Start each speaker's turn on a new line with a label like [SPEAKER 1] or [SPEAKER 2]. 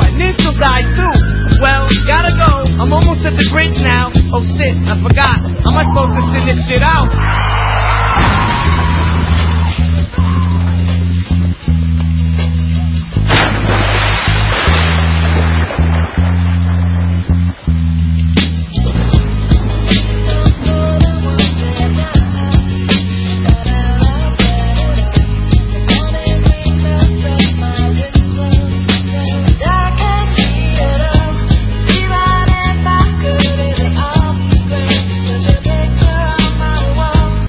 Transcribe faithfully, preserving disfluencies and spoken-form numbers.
[SPEAKER 1] initial die too. Well, gotta go. I'm almost at the bridge now. Oh shit, I forgot. How am I supposed to send this shit out?